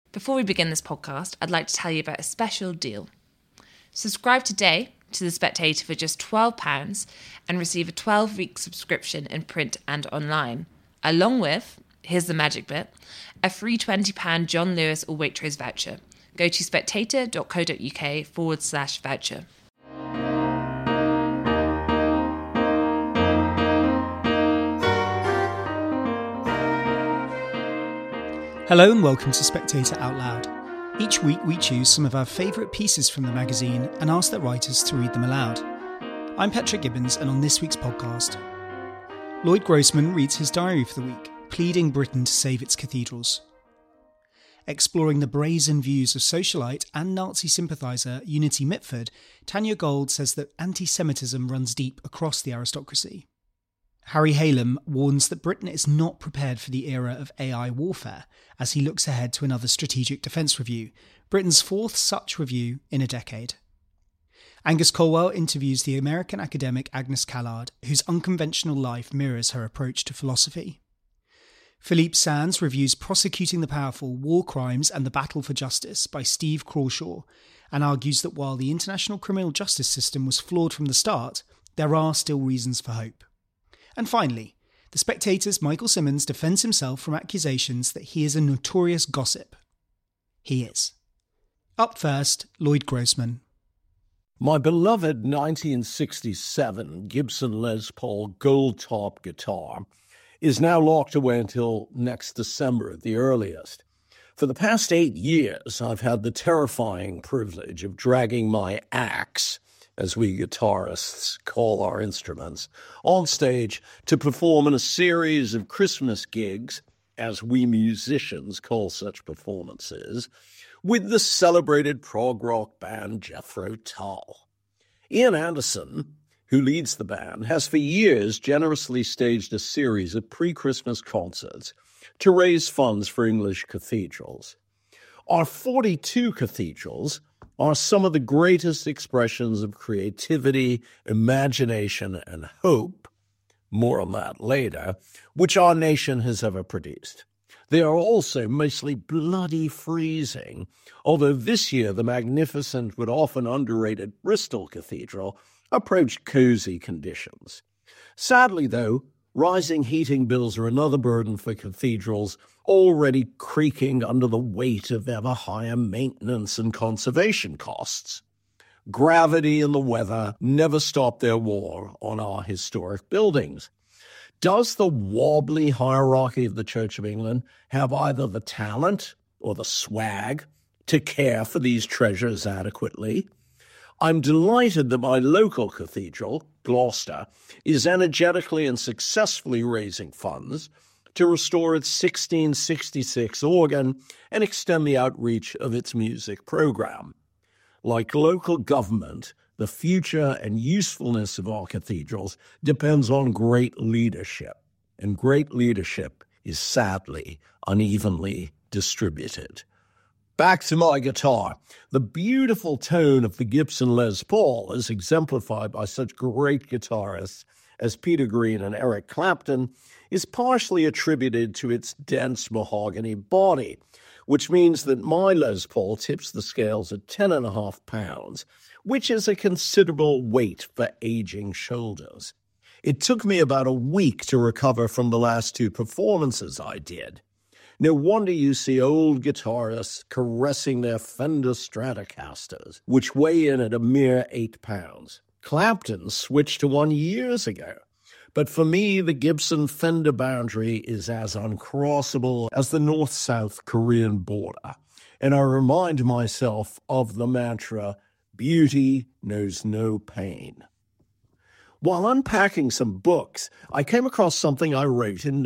Before we begin this podcast, I'd like to tell you about a special deal. Subscribe today to The Spectator for just £12 and receive a 12-week subscription in print and online, along with, here's the magic bit, a free £20 John Lewis or Waitrose voucher. Go to spectator.co.uk/voucher. Hello and welcome to Spectator Out Loud. Each week we choose some of our favourite pieces from the magazine and ask their writers to read them aloud. I'm Patrick Gibbons, and on this week's podcast, Lloyd Grossman reads his diary for the week, pleading Britain to save its cathedrals. Exploring the brazen views of socialite and Nazi sympathiser Unity Mitford, Tanya Gold says that anti-Semitism runs deep across the aristocracy. Harry Halem warns that Britain is not prepared for the era of AI warfare as he looks ahead to another strategic defence review, Britain's fourth such review in a decade. Angus Colwell interviews the American academic Agnes Callard, whose unconventional life mirrors her approach to philosophy. Philippe Sands reviews Prosecuting the Powerful, War Crimes and the Battle for Justice by Steve Crawshaw, and argues that while the international criminal justice system was flawed from the start, there are still reasons for hope. And finally, The Spectator's Michael Simmons defends himself from accusations that he is a notorious gossip. He is. Up first, Lloyd Grossman. My beloved 1967 Gibson Les Paul Gold Top guitar is now locked away until next December at the earliest. For the past 8 years, I've had the terrifying privilege of dragging my axe, as we guitarists call our instruments, on stage to perform in a series of Christmas gigs, as we musicians call such performances, with the celebrated prog rock band Jethro Tull. Ian Anderson, who leads the band, has for years generously staged a series of pre-Christmas concerts to raise funds for English cathedrals. Our 42 cathedrals are some of the greatest expressions of creativity, imagination, and hope, more on that later, which our nation has ever produced. They are also mostly bloody freezing, although this year the magnificent but often underrated Bristol Cathedral approached cozy conditions. Sadly, though, rising heating bills are another burden for cathedrals already creaking under the weight of ever higher maintenance and conservation costs. Gravity and the weather never stop their war on our historic buildings. Does the wobbly hierarchy of the Church of England have either the talent or the swag to care for these treasures adequately? I'm delighted that my local cathedral, Gloucester, is energetically and successfully raising funds to restore its 1666 organ and extend the outreach of its music program. Like local government, the future and usefulness of our cathedrals depends on great leadership, and great leadership is sadly unevenly distributed. Back to my guitar. The beautiful tone of the Gibson Les Paul, as exemplified by such great guitarists as Peter Green and Eric Clapton, is partially attributed to its dense mahogany body, which means that my Les Paul tips the scales at 10.5 pounds, which is a considerable weight for aging shoulders. It took me about a week to recover from the last 2 performances I did. No wonder you see old guitarists caressing their Fender Stratocasters, which weigh in at a mere 8 pounds. Clapton switched to one years ago. But for me, the Gibson-Fender boundary is as uncrossable as the North-South Korean border. And I remind myself of the mantra, beauty knows no pain. While unpacking some books, I came across something I wrote in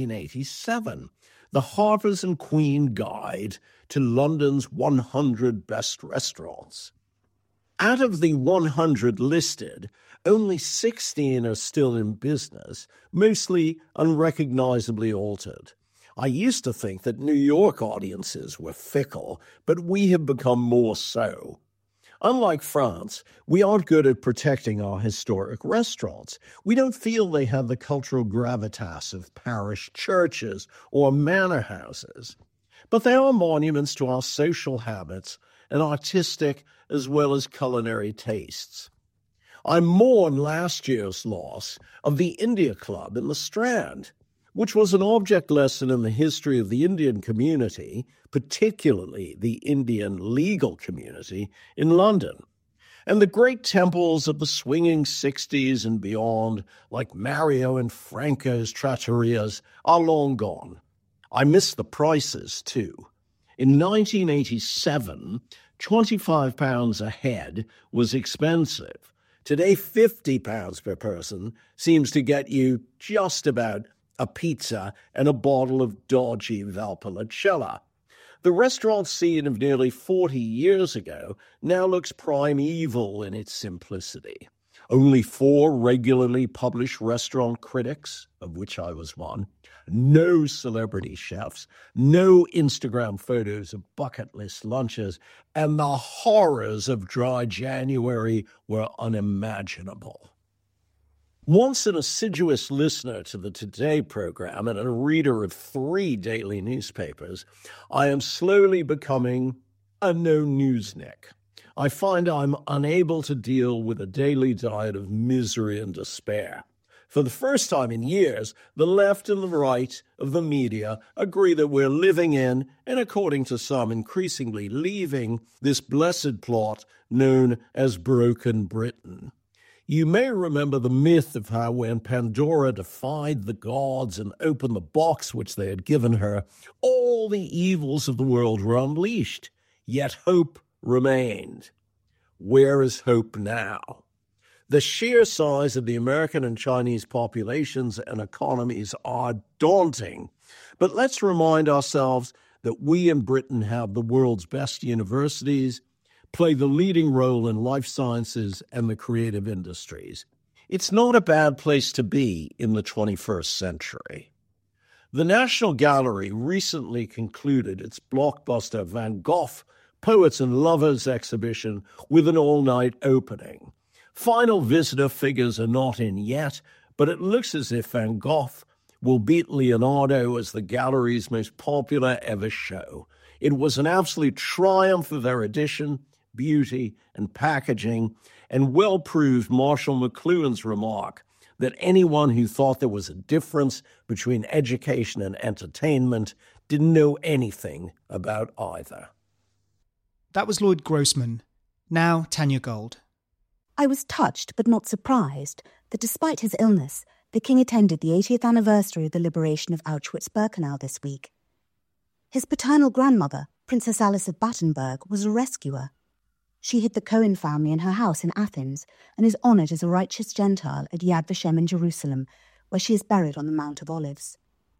1987, the Harvers and Queen Guide to London's 100 Best Restaurants. Out of the 100 listed, only 16 are still in business, mostly unrecognizably altered. I used to think that New York audiences were fickle, but we have become more so. Unlike France, we aren't good at protecting our historic restaurants. We don't feel they have the cultural gravitas of parish churches or manor houses. but they are monuments to our social habits and artistic as well as culinary tastes. I mourn last year's loss of the India Club in the Strand, which was an object lesson in the history of the Indian community, particularly the Indian legal community in London. And the great temples of the swinging 60s and beyond, like Mario and Franco's trattorias, are long gone. I miss the prices, too. In 1987, £25 a head was expensive. Today, £50 per person seems to get you just about a pizza and a bottle of dodgy Valpolicella. The restaurant scene of nearly 40 years ago now looks primeval in its simplicity. Only 4 regularly published restaurant critics, of which I was one, no celebrity chefs, no Instagram photos of bucket list lunches, and the horrors of dry January were unimaginable. Once an assiduous listener to the Today program and a reader of 3 daily newspapers, I am slowly becoming a no-newsnick. I find I'm unable to deal with a daily diet of misery and despair. For the first time in years, the left and the right of the media agree that we're living in, and according to some, increasingly leaving, this blessed plot known as Broken Britain. You may remember the myth of how when Pandora defied the gods and opened the box which they had given her, all the evils of the world were unleashed, yet hope remained. Where is hope now? The sheer size of the American and Chinese populations and economies are daunting, but let's remind ourselves that we in Britain have the world's best universities, play the leading role in life sciences and the creative industries. It's not a bad place to be in the 21st century. The National Gallery recently concluded its blockbuster Van Gogh Poets and Lovers exhibition with an all-night opening. Final visitor figures are not in yet, but it looks as if Van Gogh will beat Leonardo as the gallery's most popular ever show. It was an absolute triumph of erudition, beauty, and packaging, and well proved Marshall McLuhan's remark that anyone who thought there was a difference between education and entertainment didn't know anything about either. That was Lloyd Grossman. Now Tanya Gold. I was touched but not surprised that despite his illness, the King attended the 80th anniversary of the liberation of Auschwitz-Birkenau this week. His paternal grandmother, Princess Alice of Battenberg, was a rescuer. She hid the Cohen family in her house in Athens and is honoured as a righteous Gentile at Yad Vashem in Jerusalem, where she is buried on the Mount of Olives.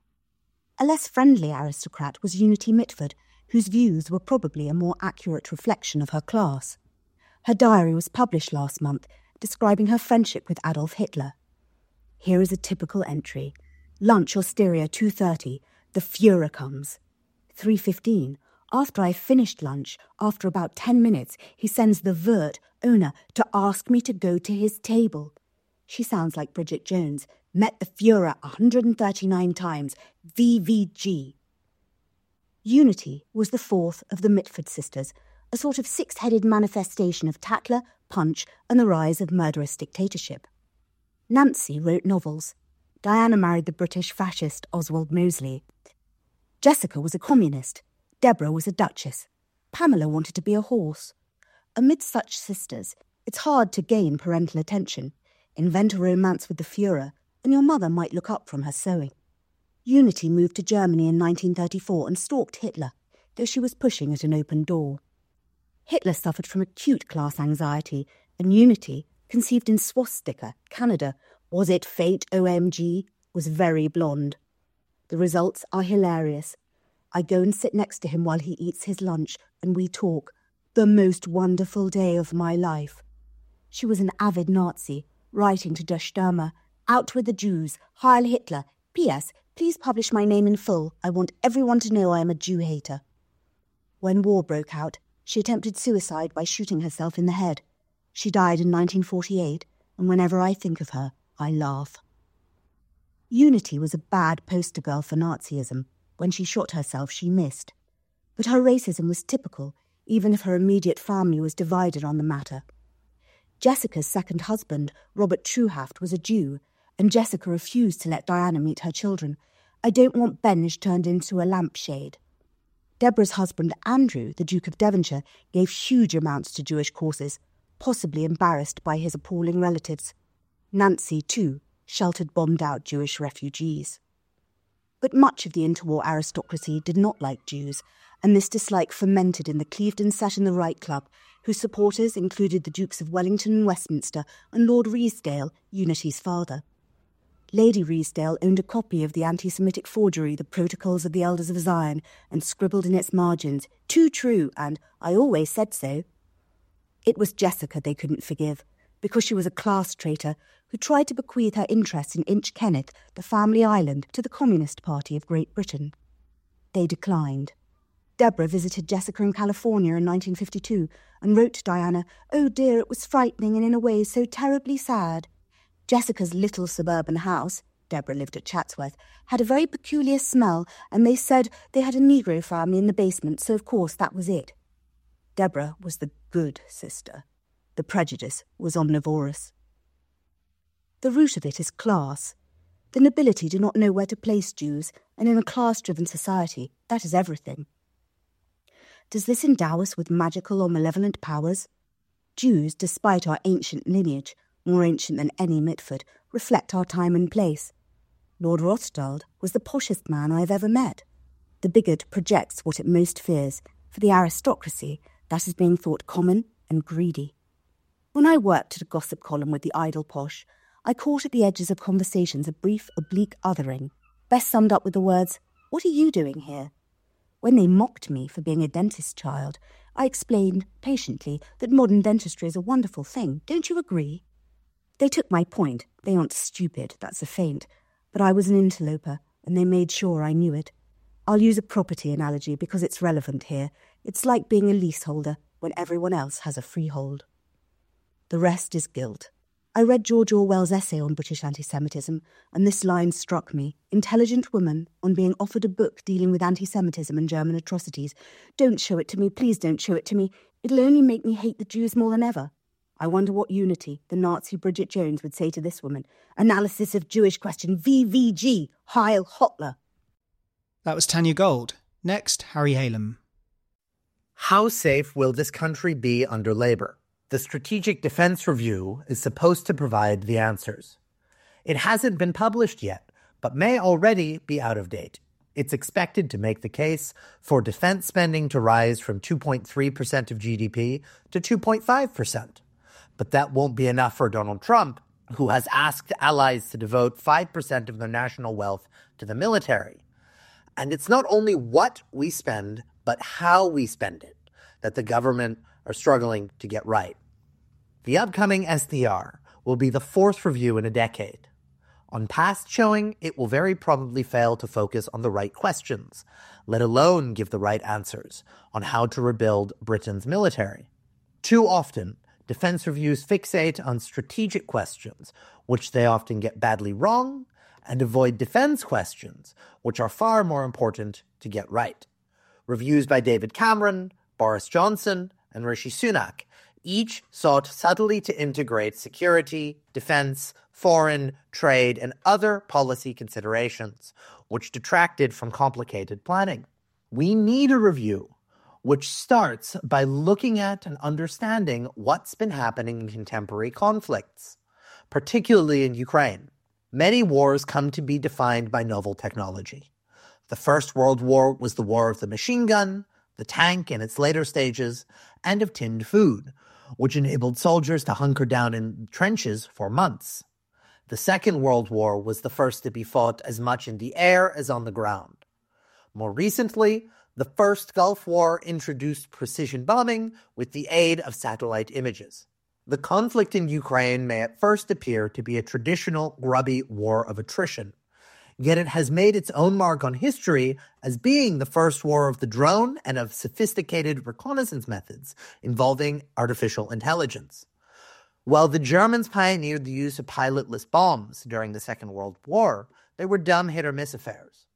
A less friendly aristocrat was Unity Mitford, whose views were probably a more accurate reflection of her class. Her diary was published last month, describing her friendship with Adolf Hitler. Here is a typical entry. Lunch Osteria 2:30. The Führer comes. 3:15. After I've finished lunch, after about 10 minutes, he sends the Wirt, owner, to ask me to go to his table. She sounds like Bridget Jones. Met the Führer 139 times. VVG. Unity was the 4th of the Mitford sisters, a sort of 6-headed manifestation of Tatler, Punch, and the rise of murderous dictatorship. Nancy wrote novels. Diana married the British fascist Oswald Mosley. Jessica was a communist. Deborah was a duchess. Pamela wanted to be a horse. Amid such sisters, it's hard to gain parental attention. Invent a romance with the Führer, and your mother might look up from her sewing. Unity moved to Germany in 1934 and stalked Hitler, though she was pushing at an open door. Hitler suffered from acute class anxiety, and Unity, conceived in Swastika, Canada, was it fate OMG, was very blonde. The results are hilarious. I go and sit next to him while he eats his lunch, and we talk. The most wonderful day of my life. She was an avid Nazi, writing to Der Stürmer, "Out with the Jews, Heil Hitler, P.S. Please publish my name in full. I want everyone to know I am a Jew hater." When war broke out, she attempted suicide by shooting herself in the head. She died in 1948, and whenever I think of her, I laugh. Unity was a bad poster girl for Nazism. When she shot herself, she missed. But her racism was typical, even if her immediate family was divided on the matter. Jessica's second husband, Robert Truhaft, was a Jew, and Jessica refused to let Diana meet her children. I don't want Benge turned into a lampshade. Deborah's husband, Andrew, the Duke of Devonshire, gave huge amounts to Jewish causes, possibly embarrassed by his appalling relatives. Nancy, too, sheltered bombed-out Jewish refugees. But much of the interwar aristocracy did not like Jews, and this dislike fermented in the Clevedon Set and the Right Club, whose supporters included the Dukes of Wellington and Westminster and Lord Ruysdael, Unity's father. Lady Ruysdael owned a copy of the anti-Semitic forgery, The Protocols of the Elders of Zion, and scribbled in its margins, "Too true," and "I always said so." It was Jessica they couldn't forgive, because she was a class traitor who tried to bequeath her interest in Inchkenneth, the family island, to the Communist Party of Great Britain. They declined. Deborah visited Jessica in California in 1952 and wrote to Diana, "Oh dear, it was frightening and in a way so terribly sad." Jessica's little suburban house, Deborah lived at Chatsworth, had a very peculiar smell, and they said they had a Negro family in the basement, so of course that was it. Deborah was the good sister. The prejudice was omnivorous. The root of it is class. The nobility do not know where to place Jews, and in a class-driven society, that is everything. Does this endow us with magical or malevolent powers? Jews, despite our ancient lineage, more ancient than any Mitford, reflect our time and place. Lord Rothschild was the poshest man I have ever met. The bigot projects what it most fears. For the aristocracy, that is being thought common and greedy. When I worked at a gossip column with the idle posh, I caught at the edges of conversations a brief, oblique othering, best summed up with the words, "What are you doing here?" When they mocked me for being a dentist's child, I explained, patiently, that modern dentistry is a wonderful thing. Don't you agree? They took my point. They aren't stupid, that's a feint. But I was an interloper, and they made sure I knew it. I'll use a property analogy because it's relevant here. It's like being a leaseholder when everyone else has a freehold. The rest is guilt. I read George Orwell's essay on British anti-Semitism, and this line struck me. Intelligent woman, on being offered a book dealing with anti-Semitism and German atrocities. Don't show it to me, please don't show it to me. It'll only make me hate the Jews more than ever. I wonder what Unity, the Nazi Bridget Jones, would say to this woman. Analysis of Jewish question, VVG, Heil Hitler. That was Tanya Gold. Next, Harry Halem. How safe will this country be under Labour? The Strategic Defence Review is supposed to provide the answers. It hasn't been published yet, but may already be out of date. It's expected to make the case for defence spending to rise from 2.3% of GDP to 2.5%. But that won't be enough for Donald Trump, who has asked allies to devote 5% of their national wealth to the military. And it's not only what we spend, but how we spend it, that the government are struggling to get right. The upcoming SDR will be the fourth review in a decade. On past showing, it will very probably fail to focus on the right questions, let alone give the right answers on how to rebuild Britain's military. Too often, defense reviews fixate on strategic questions, which they often get badly wrong, and avoid defense questions, which are far more important to get right. Reviews by David Cameron, Boris Johnson, and Rishi Sunak each sought subtly to integrate security, defense, foreign, trade, and other policy considerations, which detracted from complicated planning. We need a review which starts by looking at and understanding what's been happening in contemporary conflicts, particularly in Ukraine. Many wars come to be defined by novel technology. The First World War was the war of the machine gun, the tank in its later stages, and of tinned food, which enabled soldiers to hunker down in trenches for months. The Second World War was the first to be fought as much in the air as on the ground. More recently, the First Gulf War introduced precision bombing with the aid of satellite images. The conflict in Ukraine may at first appear to be a traditional grubby war of attrition, yet it has made its own mark on history as being the first war of the drone and of sophisticated reconnaissance methods involving artificial intelligence. While the Germans pioneered the use of pilotless bombs during the Second World War, they were dumb hit-or-miss affairs.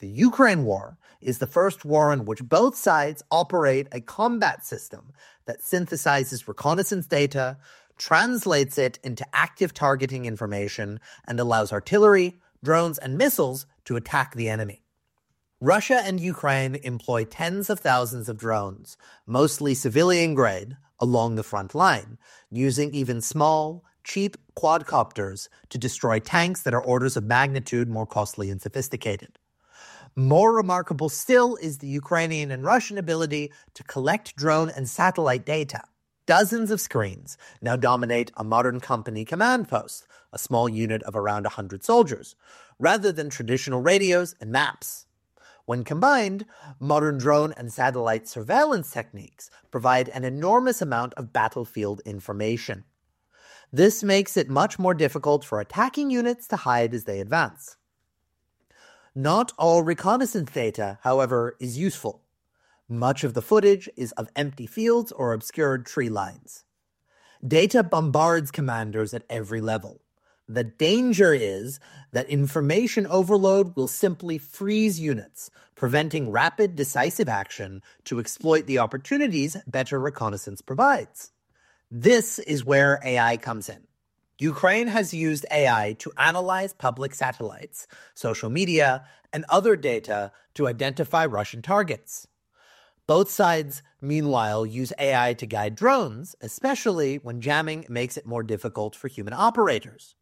The Ukraine war is the first war in which both sides operate a combat system that synthesizes reconnaissance data, translates it into active targeting information, and allows artillery, drones, and missiles to attack the enemy. Russia and Ukraine employ tens of thousands of drones, mostly civilian-grade, along the front line, using even small, cheap quadcopters to destroy tanks that are orders of magnitude more costly and sophisticated. More remarkable still is the Ukrainian and Russian ability to collect drone and satellite data. Dozens of screens now dominate a modern company command post, a small unit of around 100 soldiers, rather than traditional radios and maps. When combined, modern drone and satellite surveillance techniques provide an enormous amount of battlefield information. This makes it much more difficult for attacking units to hide as they advance. Not all reconnaissance data, however, is useful. Much of the footage is of empty fields or obscured tree lines. Data bombards commanders at every level. The danger is that information overload will simply freeze units, preventing rapid, decisive action to exploit the opportunities better reconnaissance provides. This is where AI comes in. Ukraine has used AI to analyze public satellites, social media, and other data to identify Russian targets. Both sides, meanwhile, use AI to guide drones, especially when jamming makes it more difficult for human operators.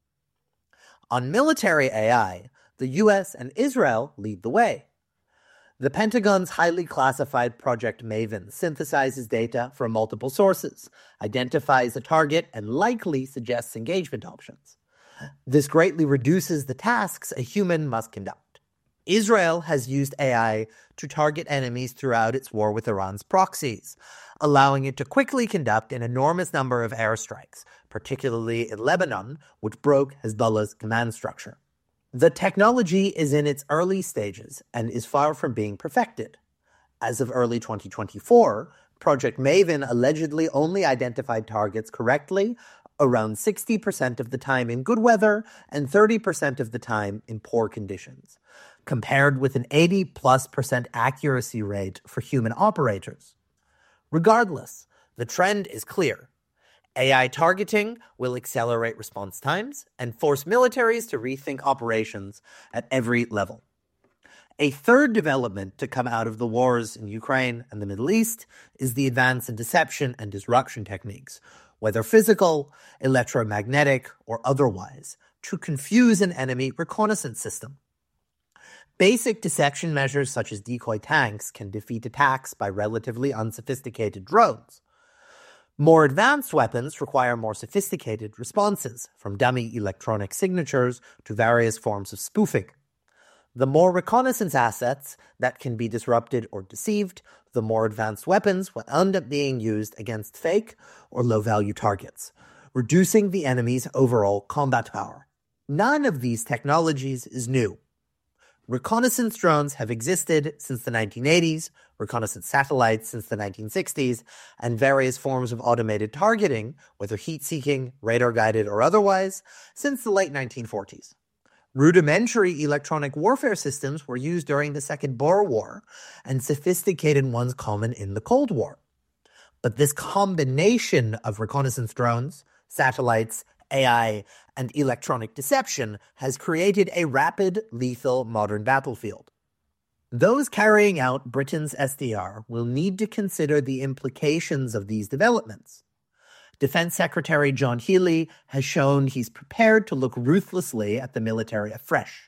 On military AI, the US and Israel lead the way. The Pentagon's highly classified Project Maven synthesizes data from multiple sources, identifies a target, and likely suggests engagement options. This greatly reduces the tasks a human must conduct. Israel has used AI to target enemies throughout its war with Iran's proxies, allowing it to quickly conduct an enormous number of airstrikes, particularly in Lebanon, which broke Hezbollah's command structure. The technology is in its early stages and is far from being perfected. As of early 2024, Project Maven allegedly only identified targets correctly around 60% of the time in good weather and 30% of the time in poor conditions, compared with an 80+% accuracy rate for human operators. Regardless, the trend is clear. AI targeting will accelerate response times and force militaries to rethink operations at every level. A third development to come out of the wars in Ukraine and the Middle East is the advance in deception and disruption techniques, whether physical, electromagnetic, or otherwise, to confuse an enemy reconnaissance system. Basic deception measures such as decoy tanks can defeat attacks by relatively unsophisticated drones. More advanced weapons require more sophisticated responses, from dummy electronic signatures to various forms of spoofing. The more reconnaissance assets that can be disrupted or deceived, the more advanced weapons will end up being used against fake or low-value targets, reducing the enemy's overall combat power. None of these technologies is new. Reconnaissance drones have existed since the 1980s, reconnaissance satellites since the 1960s, and various forms of automated targeting, whether heat-seeking, radar-guided, or otherwise, since the late 1940s. Rudimentary electronic warfare systems were used during the Second Boer War, and sophisticated ones common in the Cold War. But this combination of reconnaissance drones, satellites, AI, and electronic deception has created a rapid, lethal modern battlefield. Those carrying out Britain's SDR will need to consider the implications of these developments. Defense Secretary John Healey has shown he's prepared to look ruthlessly at the military afresh.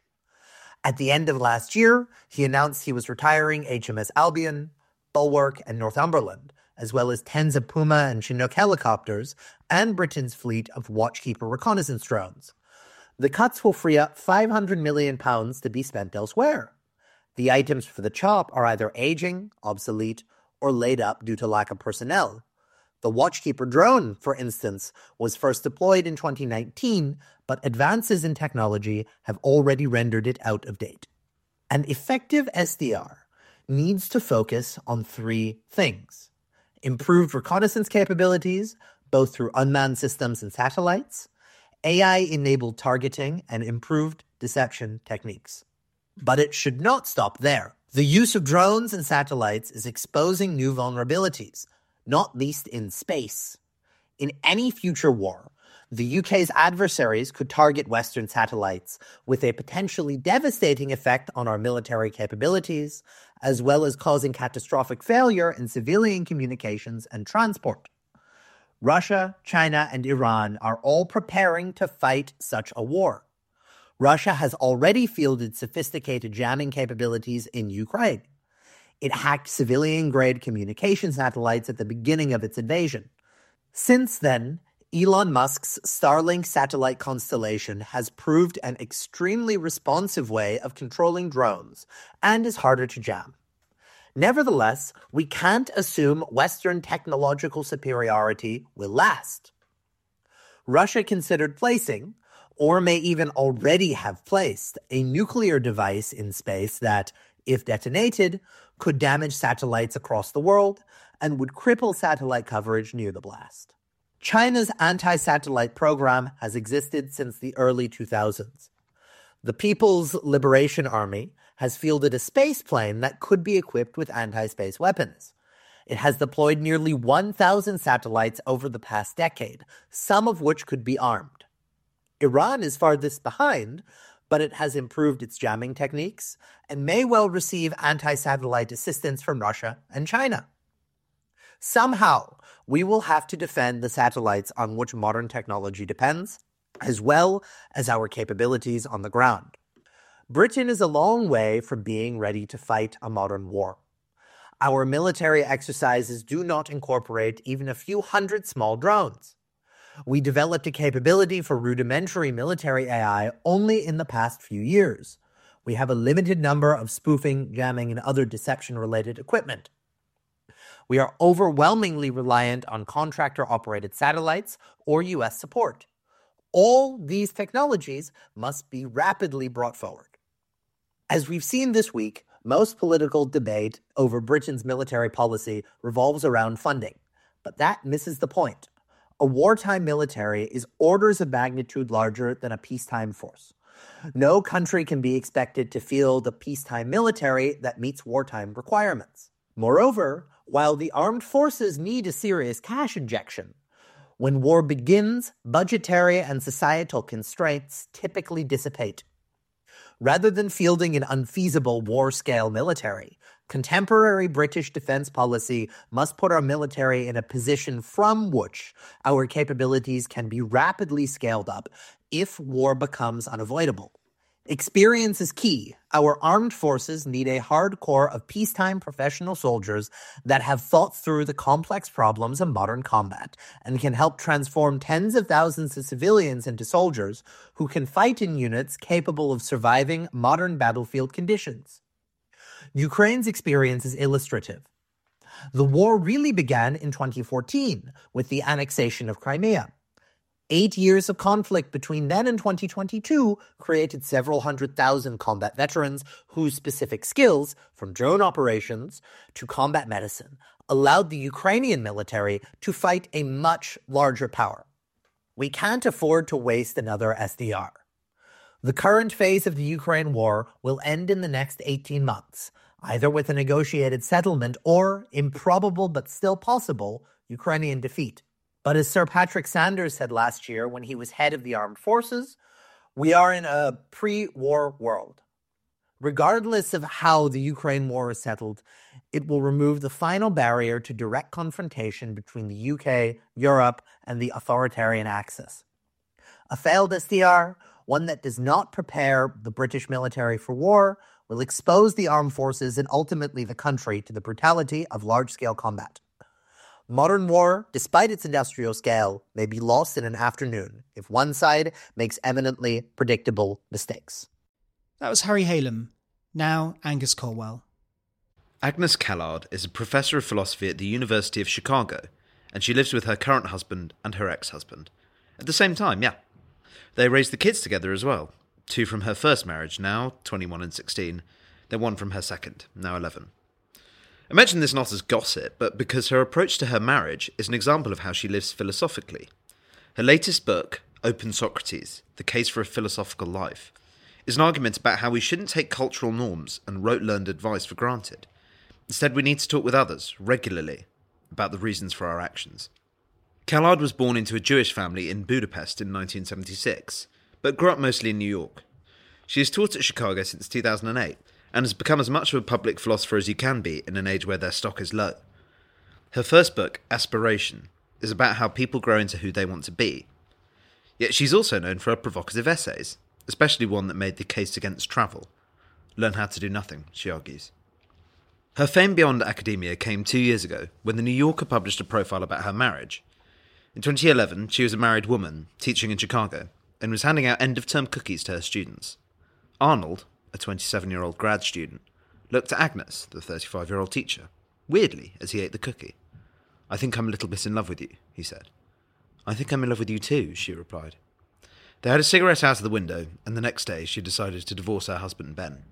At the end of last year, he announced he was retiring HMS Albion, Bulwark, and Northumberland, as well as tens of Puma and Chinook helicopters, and Britain's fleet of Watchkeeper reconnaissance drones. The cuts will free up £500 million to be spent elsewhere. The items for the chop are either aging, obsolete, or laid up due to lack of personnel. The Watchkeeper drone, for instance, was first deployed in 2019, but advances in technology have already rendered it out of date. An effective SDR needs to focus on three things: improved reconnaissance capabilities, both through unmanned systems and satellites, AI-enabled targeting, and improved deception techniques. But it should not stop there. The use of drones and satellites is exposing new vulnerabilities, not least in space. In any future war, the UK's adversaries could target Western satellites with a potentially devastating effect on our military capabilities, as well as causing catastrophic failure in civilian communications and transport. Russia, China, and Iran are all preparing to fight such a war. Russia has already fielded sophisticated jamming capabilities in Ukraine. It hacked civilian-grade communication satellites at the beginning of its invasion. Since then, Elon Musk's Starlink satellite constellation has proved an extremely responsive way of controlling drones and is harder to jam. Nevertheless, we can't assume Western technological superiority will last. Russia considered placing, or may even already have placed, a nuclear device in space that, if detonated, could damage satellites across the world and would cripple satellite coverage near the blast. China's anti-satellite program has existed since the early 2000s. The People's Liberation Army has fielded a space plane that could be equipped with anti-space weapons. It has deployed nearly 1,000 satellites over the past decade, some of which could be armed. Iran is farthest behind, but it has improved its jamming techniques and may well receive anti-satellite assistance from Russia and China. Somehow, we will have to defend the satellites on which modern technology depends, as well as our capabilities on the ground. Britain is a long way from being ready to fight a modern war. Our military exercises do not incorporate even a few hundred small drones. We developed a capability for rudimentary military AI only in the past few years. We have a limited number of spoofing, jamming, and other deception-related equipment. We are overwhelmingly reliant on contractor-operated satellites or U.S. support. All these technologies must be rapidly brought forward. As we've seen this week, most political debate over Britain's military policy revolves around funding, but that misses the point. A wartime military is orders of magnitude larger than a peacetime force. No country can be expected to field a peacetime military that meets wartime requirements. Moreover, while the armed forces need a serious cash injection, when war begins, budgetary and societal constraints typically dissipate. Rather than fielding an unfeasible war-scale military, contemporary British defense policy must put our military in a position from which our capabilities can be rapidly scaled up if war becomes unavoidable. Experience is key. Our armed forces need a hard core of peacetime professional soldiers that have thought through the complex problems of modern combat and can help transform tens of thousands of civilians into soldiers who can fight in units capable of surviving modern battlefield conditions. Ukraine's experience is illustrative. The war really began in 2014 with the annexation of Crimea. 8 years of conflict between then and 2022 created several 100,000 combat veterans whose specific skills, from drone operations to combat medicine, allowed the Ukrainian military to fight a much larger power. We can't afford to waste another SDR. The current phase of the Ukraine war will end in the next 18 months, either with a negotiated settlement or, improbable but still possible, Ukrainian defeat. But as Sir Patrick Sanders said last year when he was head of the armed forces, we are in a pre-war world. Regardless of how the Ukraine war is settled, it will remove the final barrier to direct confrontation between the UK, Europe, and the authoritarian axis. A failed SDR, one that does not prepare the British military for war, will expose the armed forces and ultimately the country to the brutality of large-scale combat. Modern war, despite its industrial scale, may be lost in an afternoon if one side makes eminently predictable mistakes. That was Harry Halem. Now Angus Colwell. Agnes Callard is a professor of philosophy at the University of Chicago, and she lives with her current husband and her ex-husband. At the same time, yeah. They raised the kids together as well. 2 from her first marriage, now 21 and 16, then 1 from her second, now 11. I mention this not as gossip, but because her approach to her marriage is an example of how she lives philosophically. Her latest book, Open Socrates, The Case for a Philosophical Life, is an argument about how we shouldn't take cultural norms and rote-learned advice for granted. Instead, we need to talk with others, regularly, about the reasons for our actions. Callard was born into a Jewish family in Budapest in 1976, but grew up mostly in New York. She has taught at Chicago since 2008, and has become as much of a public philosopher as you can be in an age where their stock is low. Her first book, Aspiration, is about how people grow into who they want to be. Yet she's also known for her provocative essays, especially one that made the case against travel. Learn how to do nothing, she argues. Her fame beyond academia came 2 years ago, when the New Yorker published a profile about her marriage. In 2011, she was a married woman, teaching in Chicago, and was handing out end-of-term cookies to her students. Arnold, a 27-year-old grad student, looked at Agnes, the 35-year-old teacher, weirdly as he ate the cookie. "I think I'm a little bit in love with you," he said. "I think I'm in love with you too," she replied. They had a cigarette out of the window, and the next day she decided to divorce her husband, Ben.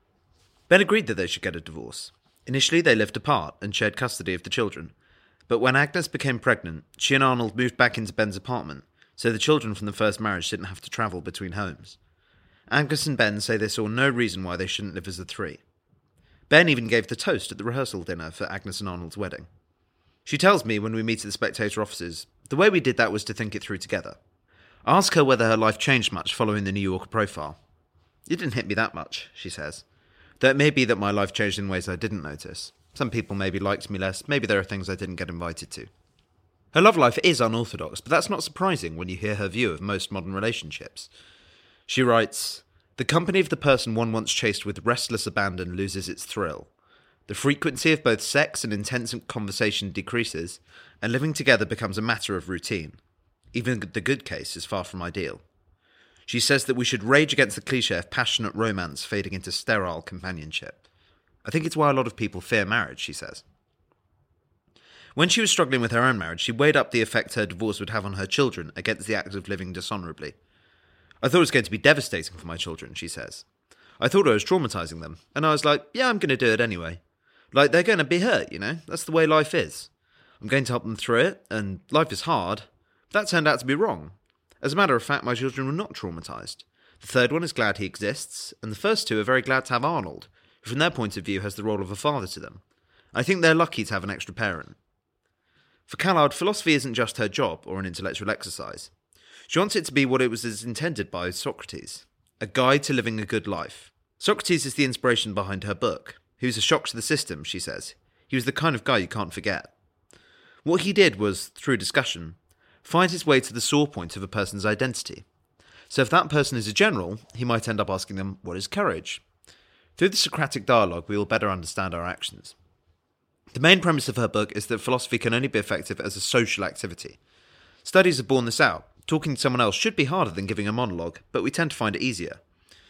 Ben agreed that they should get a divorce. Initially, they lived apart and shared custody of the children. But when Agnes became pregnant, she and Arnold moved back into Ben's apartment, so the children from the first marriage didn't have to travel between homes. Agnes and Ben say they saw no reason why they shouldn't live as a three. Ben even gave the toast at the rehearsal dinner for Agnes and Arnold's wedding. She tells me when we meet at the Spectator offices, the way we did that was to think it through together. I ask her whether her life changed much following the New Yorker profile. "It didn't hit me that much," she says. "Though it may be that my life changed in ways I didn't notice. Some people maybe liked me less, maybe there are things I didn't get invited to." Her love life is unorthodox, but that's not surprising when you hear her view of most modern relationships. She writes, "The company of the person one once chased with restless abandon loses its thrill. The frequency of both sex and intense conversation decreases, and living together becomes a matter of routine. Even the good case is far from ideal." She says that we should rage against the cliché of passionate romance fading into sterile companionship. "I think it's why a lot of people fear marriage," she says. When she was struggling with her own marriage, she weighed up the effect her divorce would have on her children against the act of living dishonourably. "I thought it was going to be devastating for my children," she says. "I thought I was traumatising them, and I was like, yeah, I'm going to do it anyway. Like, they're going to be hurt, you know? That's the way life is. I'm going to help them through it, and life is hard. But that turned out to be wrong. As a matter of fact, my children were not traumatised. The third one is glad he exists, and the first two are very glad to have Arnold, who from their point of view has the role of a father to them. I think they're lucky to have an extra parent." For Callard, philosophy isn't just her job or an intellectual exercise. She wants it to be what it was intended by Socrates, a guide to living a good life. Socrates is the inspiration behind her book. He was a shock to the system, she says. He was the kind of guy you can't forget. What he did was, through discussion, find his way to the sore point of a person's identity. So if that person is a general, he might end up asking them, what is courage? Through the Socratic dialogue, we will better understand our actions. The main premise of her book is that philosophy can only be effective as a social activity. Studies have borne this out. Talking to someone else should be harder than giving a monologue, but we tend to find it easier.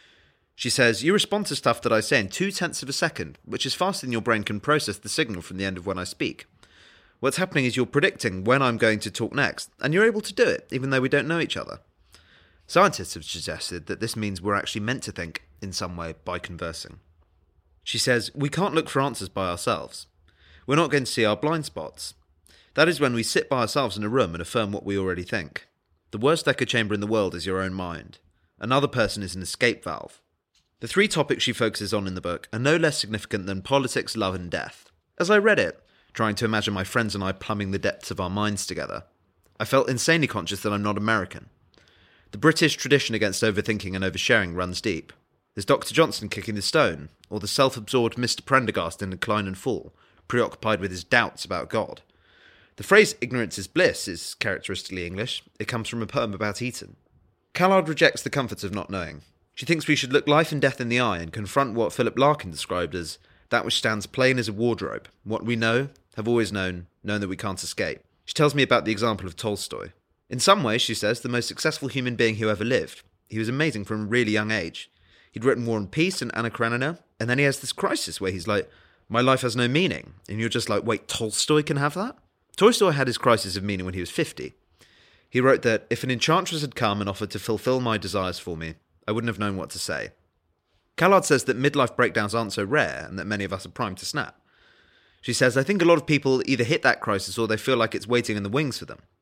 She says, "You respond to stuff that I say in 0.2 of a second, which is faster than your brain can process the signal from the end of when I speak. What's happening is you're predicting when I'm going to talk next, and you're able to do it, even though we don't know each other." Scientists have suggested that this means we're actually meant to think, in some way, by conversing. She says, "We can't look for answers by ourselves. We're not going to see our blind spots. That is when we sit by ourselves in a room and affirm what we already think. The worst echo chamber in the world is your own mind. Another person is an escape valve." The 3 topics she focuses on in the book are no less significant than politics, love and death. As I read it, trying to imagine my friends and I plumbing the depths of our minds together, I felt insanely conscious that I'm not American. The British tradition against overthinking and oversharing runs deep. There's Dr. Johnson kicking the stone, or the self-absorbed Mr. Prendergast in Decline and Fall, preoccupied with his doubts about God. The phrase "ignorance is bliss" is characteristically English. It comes from a poem about Eton. Callard rejects the comforts of not knowing. She thinks we should look life and death in the eye and confront what Philip Larkin described as that which stands plain as a wardrobe, what we know, have always known that we can't escape. She tells me about the example of Tolstoy. In some ways, she says, the most successful human being who ever lived. He was amazing from a really young age. He'd written War and Peace and Anna Karenina, and then he has this crisis where he's like, my life has no meaning. And you're just like, wait, Tolstoy can have that? Tolstoy had his crisis of meaning when he was 50. He wrote that, if an enchantress had come and offered to fulfill my desires for me, I wouldn't have known what to say. Callard says that midlife breakdowns aren't so rare and that many of us are primed to snap. She says, I think a lot of people either hit that crisis or they feel like it's waiting in the wings for them.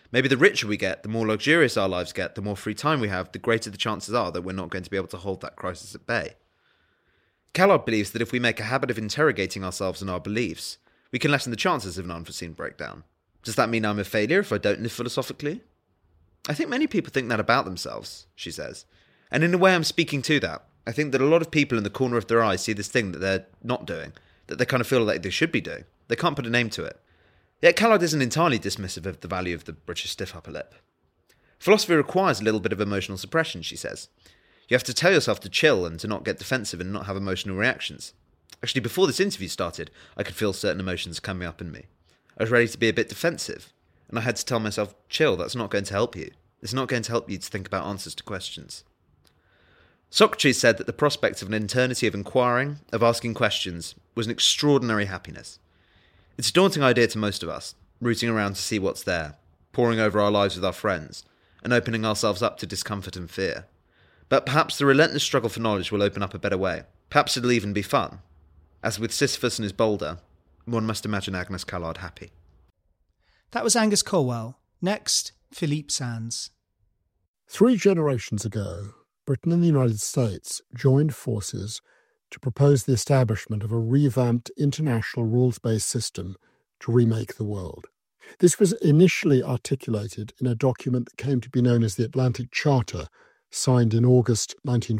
Maybe the richer we get, the more luxurious our lives get, the more free time we have, the greater the chances are that we're not going to be able to hold that crisis at bay. Callard believes that if we make a habit of interrogating ourselves and our beliefs, we can lessen the chances of an unforeseen breakdown. Does that mean I'm a failure if I don't live philosophically? I think many people think that about themselves, she says. And in a way I'm speaking to that. I think that a lot of people in the corner of their eye see this thing that they're not doing, that they kind of feel like they should be doing. They can't put a name to it. Yet Callard isn't entirely dismissive of the value of the British stiff upper lip. Philosophy requires a little bit of emotional suppression, she says. You have to tell yourself to chill and to not get defensive and not have emotional reactions. Actually, before this interview started, I could feel certain emotions coming up in me. I was ready to be a bit defensive, and I had to tell myself, chill, that's not going to help you. It's not going to help you to think about answers to questions. Socrates said that the prospect of an eternity of inquiring, of asking questions, was an extraordinary happiness. It's a daunting idea to most of us, rooting around to see what's there, poring over our lives with our friends, and opening ourselves up to discomfort and fear. But perhaps the relentless struggle for knowledge will open up a better way. Perhaps it'll even be fun. As with Sisyphus and his boulder, one must imagine Agnes Callard happy. That was Angus Colwell. Next, Philippe Sands. 3 generations ago, Britain and the United States joined forces to propose the establishment of a revamped international rules-based system to remake the world. This was initially articulated in a document that came to be known as the Atlantic Charter, signed in August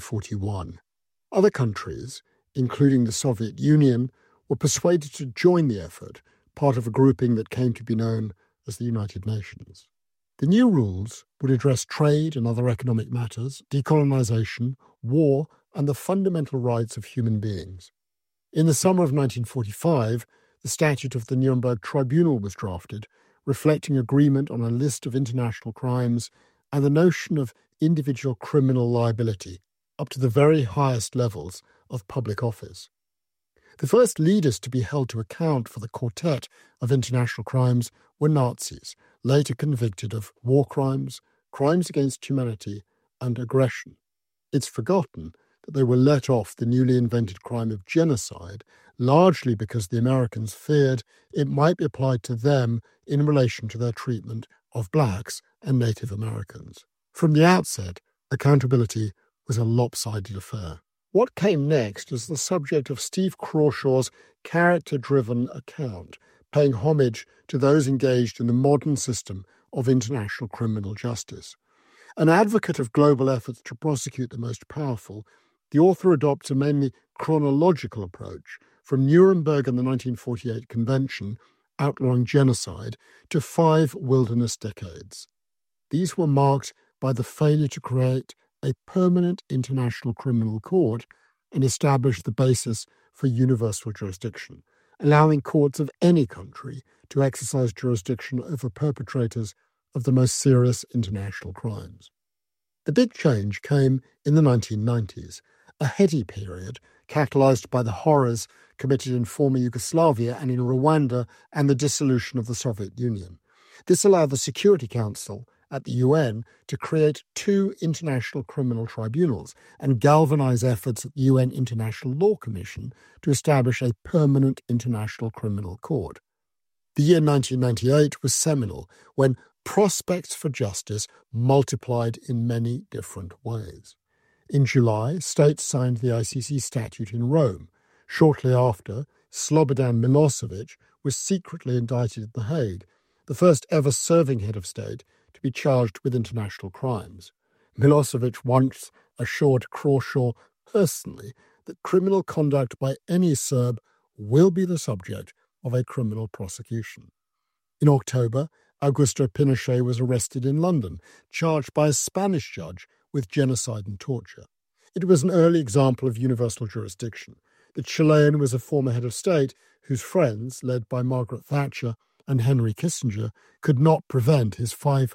1941. Other countries, including the Soviet Union, were persuaded to join the effort, part of a grouping that came to be known as the United Nations. The new rules would address trade and other economic matters, decolonization, war, and the fundamental rights of human beings. In the summer of 1945, the Statute of the Nuremberg Tribunal was drafted, reflecting agreement on a list of international crimes and the notion of individual criminal liability, up to the very highest levels of public office. The first leaders to be held to account for the quartet of international crimes were Nazis, later convicted of war crimes, crimes against humanity, and aggression. It's forgotten that they were let off the newly invented crime of genocide, largely because the Americans feared it might be applied to them in relation to their treatment of blacks and Native Americans. From the outset, accountability was a lopsided affair. What came next is the subject of Steve Crawshaw's character-driven account, paying homage to those engaged in the modern system of international criminal justice. An advocate of global efforts to prosecute the most powerful, the author adopts a mainly chronological approach from Nuremberg and the 1948 Convention, outlawing genocide, to 5 wilderness decades. These were marked by the failure to create a permanent international criminal court and establish the basis for universal jurisdiction, allowing courts of any country to exercise jurisdiction over perpetrators of the most serious international crimes. The big change came in the 1990s, a heady period catalyzed by the horrors committed in former Yugoslavia and in Rwanda and the dissolution of the Soviet Union. This allowed the Security Council at the UN to create 2 international criminal tribunals and galvanize efforts at the UN International Law Commission to establish a permanent international criminal court. The year 1998 was seminal when prospects for justice multiplied in many different ways. In July, states signed the ICC statute in Rome. Shortly after, Slobodan Milosevic was secretly indicted at The Hague, the first ever serving head of state to be charged with international crimes. Milosevic once assured Crawshaw personally that criminal conduct by any Serb will be the subject of a criminal prosecution. In October, Augusto Pinochet was arrested in London, charged by a Spanish judge with genocide and torture. It was an early example of universal jurisdiction. The Chilean was a former head of state whose friends, led by Margaret Thatcher and Henry Kissinger, could not prevent his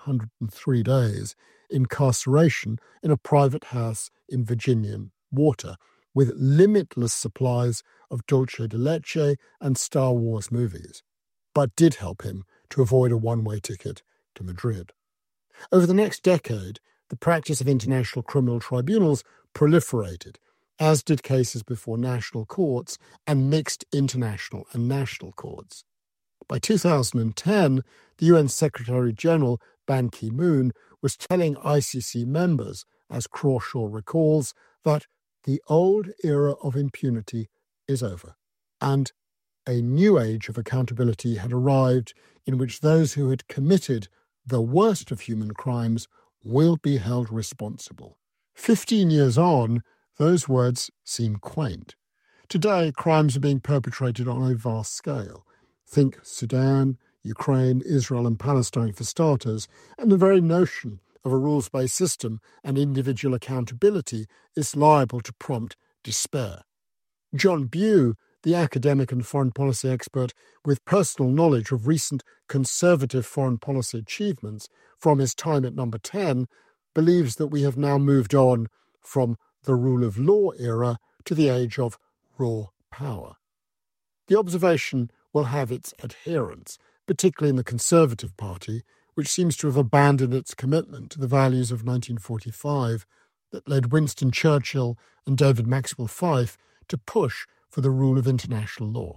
503 days incarceration in a private house in Virginian water, with limitless supplies of dulce de leche and Star Wars movies, but did help him to avoid a one-way ticket to Madrid. Over the next decade, the practice of international criminal tribunals proliferated, as did cases before national courts and mixed international and national courts. By 2010, the UN Secretary-General Ban Ki-moon, was telling ICC members, as Crawshaw recalls, that the old era of impunity is over, and a new age of accountability had arrived in which those who had committed the worst of human crimes will be held responsible. 15 years on, those words seem quaint. Today, crimes are being perpetrated on a vast scale. Think Sudan, Ukraine, Israel and Palestine for starters, and the very notion of a rules-based system and individual accountability is liable to prompt despair. John Bew, the academic and foreign policy expert with personal knowledge of recent conservative foreign policy achievements from his time at Number 10, believes that we have now moved on from the rule of law era to the age of raw power. The observation will have its adherents, particularly in the Conservative Party, which seems to have abandoned its commitment to the values of 1945 that led Winston Churchill and David Maxwell Fyfe to push for the rule of international law.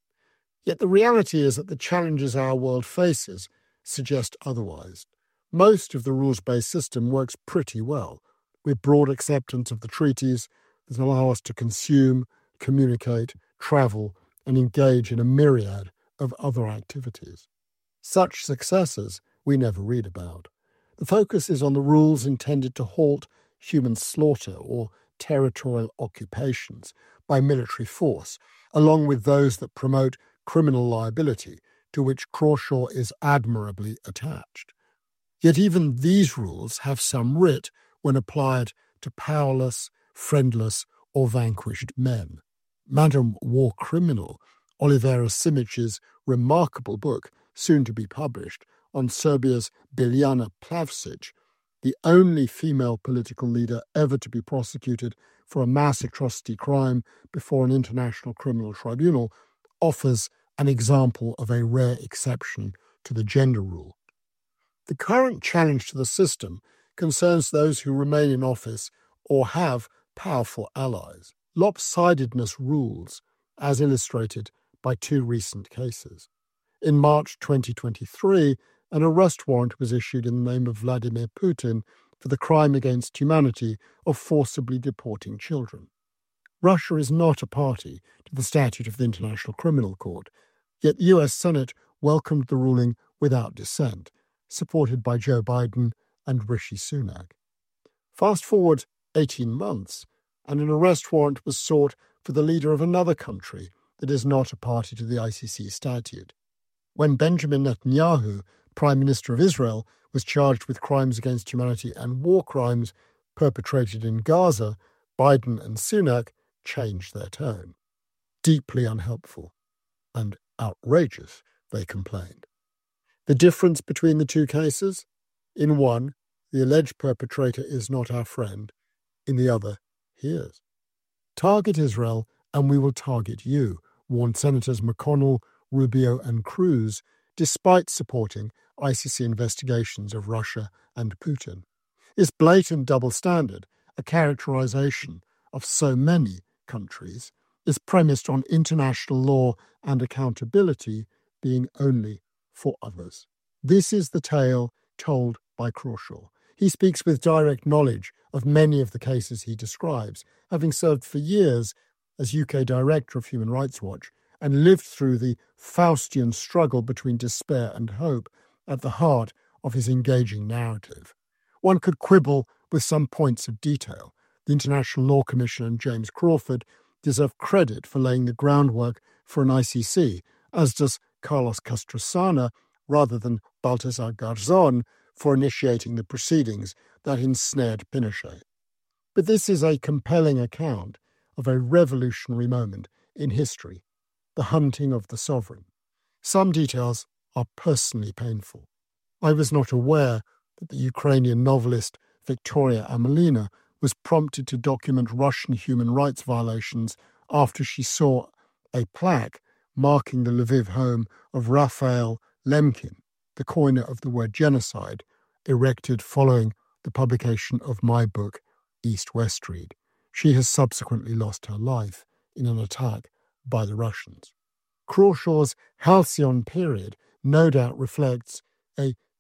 Yet the reality is that the challenges our world faces suggest otherwise. Most of the rules-based system works pretty well, with broad acceptance of the treaties that allow us to consume, communicate, travel, and engage in a myriad of other activities. Such successes we never read about. The focus is on the rules intended to halt human slaughter or territorial occupations by military force, along with those that promote criminal liability, to which Crawshaw is admirably attached. Yet even these rules have some writ when applied to powerless, friendless, or vanquished men. Madam War Criminal, Olivera Simic's remarkable book, soon to be published, on Serbia's Biljana Plavšić, the only female political leader ever to be prosecuted for a mass atrocity crime before an international criminal tribunal, offers an example of a rare exception to the gender rule. The current challenge to the system concerns those who remain in office or have powerful allies. Lopsidedness rules, as illustrated by two recent cases. In March 2023, an arrest warrant was issued in the name of Vladimir Putin for the crime against humanity of forcibly deporting children. Russia is not a party to the statute of the International Criminal Court, yet the US Senate welcomed the ruling without dissent, supported by Joe Biden and Rishi Sunak. Fast forward 18 months, and an arrest warrant was sought for the leader of another country that is not a party to the ICC statute. When Benjamin Netanyahu, Prime Minister of Israel, was charged with crimes against humanity and war crimes perpetrated in Gaza, Biden and Sunak changed their tone. Deeply unhelpful and outrageous, they complained. The difference between the two cases? In one, the alleged perpetrator is not our friend. In the other, he is. Target Israel and we will target you, warned Senators McConnell, Rubio and Cruz, despite supporting ICC investigations of Russia and Putin. This blatant double standard, a characterization of so many countries, is premised on international law and accountability being only for others. This is the tale told by Crawshaw. He speaks with direct knowledge of many of the cases he describes, having served for years as UK Director of Human Rights Watch and lived through the Faustian struggle between despair and hope at the heart of his engaging narrative. One could quibble with some points of detail. The International Law Commission and James Crawford deserve credit for laying the groundwork for an ICC, as does Carlos Castrosana, rather than Baltasar Garzón, for initiating the proceedings that ensnared Pinochet. But this is a compelling account of a revolutionary moment in history, the hunting of the sovereign. Some details are personally painful. I was not aware that the Ukrainian novelist Victoria Amelina was prompted to document Russian human rights violations after she saw a plaque marking the Lviv home of Raphael Lemkin, the coiner of the word genocide, erected following the publication of my book, East-West Street. She has subsequently lost her life in an attack by the Russians. Crawshaw's halcyon period no doubt reflects a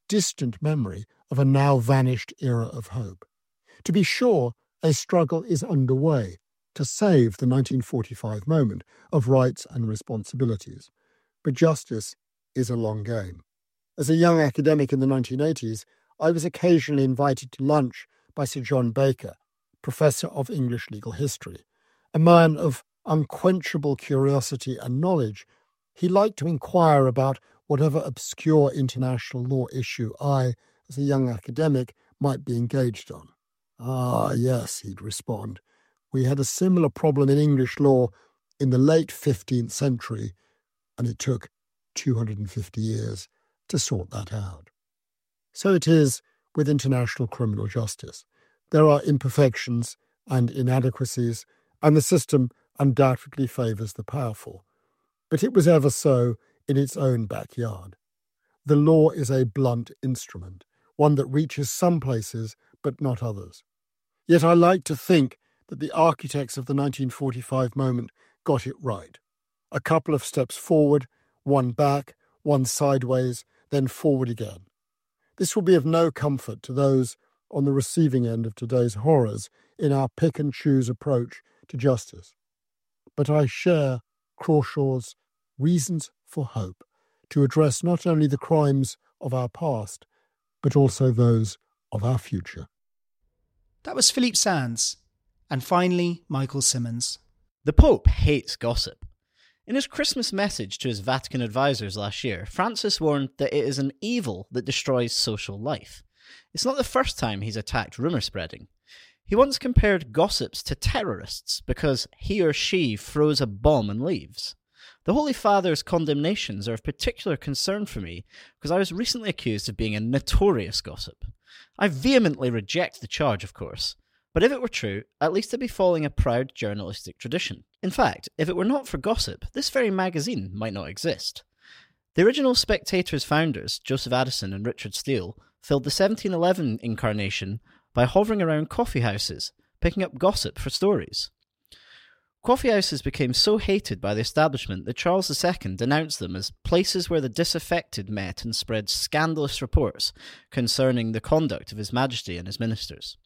distant memory of a now vanished era of hope. To be sure, a struggle is underway to save the 1945 moment of rights and responsibilities, but justice is a long game. As a young academic in the 1980s, I was occasionally invited to lunch by Sir John Baker, Professor of English Legal History. A man of unquenchable curiosity and knowledge, he liked to inquire about whatever obscure international law issue I, as a young academic, might be engaged on. "Ah, yes," he'd respond. "We had a similar problem in English law in the late 15th century, and it took 250 years to sort that out." So it is with international criminal justice. There are imperfections and inadequacies, and the system undoubtedly favours the powerful. But it was ever so in its own backyard. The law is a blunt instrument, one that reaches some places but not others. Yet I like to think that the architects of the 1945 moment got it right. A couple of steps forward, one back, one sideways, then forward again. This will be of no comfort to those on the receiving end of today's horrors in our pick-and-choose approach to justice. But I share Crawshaw's reasons for hope to address not only the crimes of our past, but also those of our future. That was Philippe Sands. And finally, Michael Simmons. The Pope hates gossip. In his Christmas message to his Vatican advisors last year, Francis warned that it is an evil that destroys social life. It's not the first time he's attacked rumour spreading. He once compared gossips to terrorists because he or she throws a bomb and leaves. The Holy Father's condemnations are of particular concern for me because I was recently accused of being a notorious gossip. I vehemently reject the charge, of course, but if it were true, at least I'd be following a proud journalistic tradition. In fact, if it were not for gossip, this very magazine might not exist. The original Spectator's founders, Joseph Addison and Richard Steele, filled the 1711 incarnation by hovering around coffee houses, picking up gossip for stories. Coffee houses became so hated by the establishment that Charles II denounced them as places where the disaffected met and spread scandalous reports concerning the conduct of His Majesty and his ministers.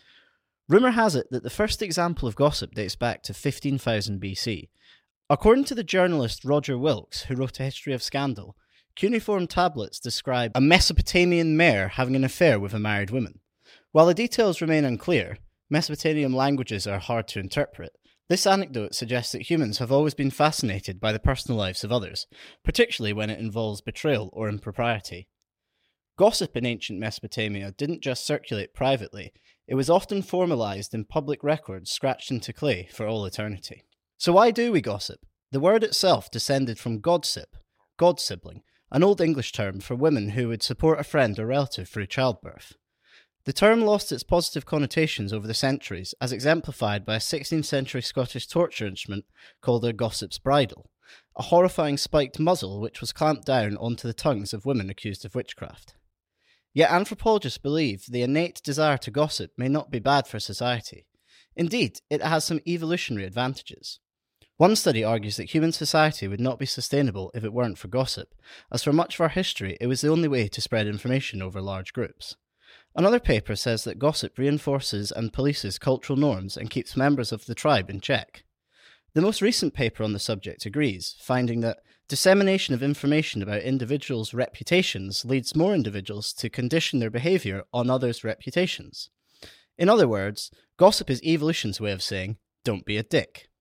Rumour has it that the first example of gossip dates back to 15,000 BC. According to the journalist Roger Wilkes, who wrote a history of scandal, cuneiform tablets describe a Mesopotamian mayor having an affair with a married woman. While the details remain unclear, Mesopotamian languages are hard to interpret. This anecdote suggests that humans have always been fascinated by the personal lives of others, particularly when it involves betrayal or impropriety. Gossip in ancient Mesopotamia didn't just circulate privately, it was often formalised in public records scratched into clay for all eternity. So why do we gossip? The word itself descended from godsip, god-sibling, an Old English term for women who would support a friend or relative through childbirth. The term lost its positive connotations over the centuries, as exemplified by a 16th century Scottish torture instrument called a gossip's bridle, a horrifying spiked muzzle which was clamped down onto the tongues of women accused of witchcraft. Yet anthropologists believe the innate desire to gossip may not be bad for society. Indeed, it has some evolutionary advantages. One study argues that human society would not be sustainable if it weren't for gossip, as for much of our history it was the only way to spread information over large groups. Another paper says that gossip reinforces and polices cultural norms and keeps members of the tribe in check. The most recent paper on the subject agrees, finding that dissemination of information about individuals' reputations leads more individuals to condition their behaviour on others' reputations. In other words, gossip is evolution's way of saying, don't be a dick.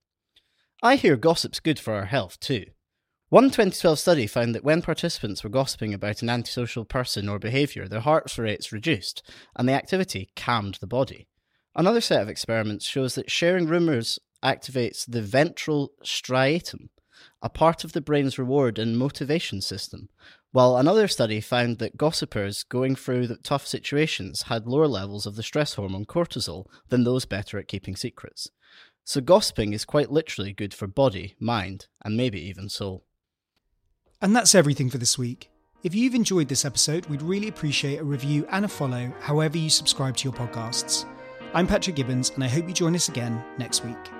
I hear gossip's good for our health too. One 2012 study found that when participants were gossiping about an antisocial person or behaviour, their heart rates reduced, and the activity calmed the body. Another set of experiments shows that sharing rumours activates the ventral striatum, a part of the brain's reward and motivation system, while another study found that gossipers going through the tough situations had lower levels of the stress hormone cortisol than those better at keeping secrets. So gossiping is quite literally good for body, mind, and maybe even soul. And that's everything for this week. If you've enjoyed this episode, we'd really appreciate a review and a follow however you subscribe to your podcasts. I'm Patrick Gibbons, and I hope you join us again next week.